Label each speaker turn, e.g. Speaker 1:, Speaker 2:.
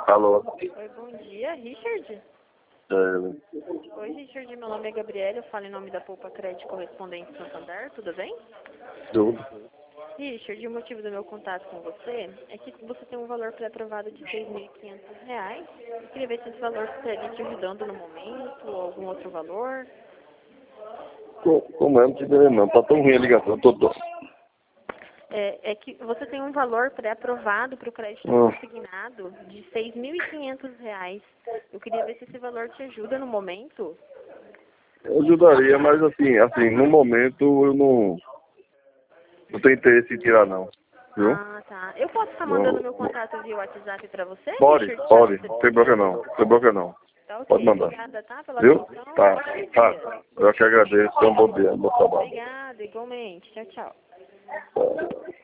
Speaker 1: Alô?
Speaker 2: Oi, bom dia, Richard?
Speaker 1: É,
Speaker 2: Oi, Richard, meu nome é Gabriela, eu falo em nome da Poupa Crédito Correspondente Santander, tudo bem?
Speaker 1: tudo.
Speaker 2: Richard, o motivo do meu contato com você é que você tem um valor pré-aprovado de R$ 6.500. Eu queria ver se esse valor estaria te ajudando no momento, ou algum outro valor.
Speaker 1: Como é? Não te entendendo não. Tá tão ruim a ligação.
Speaker 2: É que você tem um valor pré-aprovado para o crédito
Speaker 1: Ah,
Speaker 2: consignado de R$ 6.500. Eu queria ver se esse valor te ajuda no momento.
Speaker 1: eu ajudaria, mas assim, no momento eu não tenho interesse em tirar não. Viu?
Speaker 2: Ah, tá. Eu posso estar mandando
Speaker 1: Não-
Speaker 2: meu contato via WhatsApp para você,
Speaker 1: Pode,
Speaker 2: Richard? Para
Speaker 1: pode.
Speaker 2: você
Speaker 1: Não tem bloqueio não. Não tem bloqueio não.
Speaker 2: Tá
Speaker 1: Pode
Speaker 2: ok.
Speaker 1: mandar.
Speaker 2: Obrigada, tá? Pela
Speaker 1: Viu?
Speaker 2: atenção.
Speaker 1: Tá,
Speaker 2: Bom
Speaker 1: tá.
Speaker 2: dia.
Speaker 1: Eu que agradeço. Então, bom dia, bom trabalho.
Speaker 2: Obrigada, igualmente. Tchau, tchau.
Speaker 1: Tá.